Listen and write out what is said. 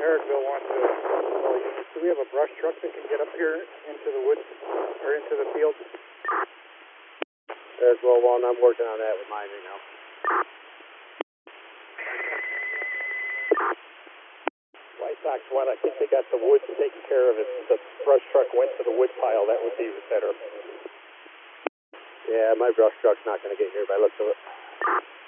Merrickville wants to, do we have a brush truck that can get up here into the woods, or into the field? As well, Walton, I'm working on that with mine right now. White Sox one, I think they got the woods taken care of. If the brush truck went to the wood pile, that would be better. Yeah, my brush truck's not going to get here by the looks of it.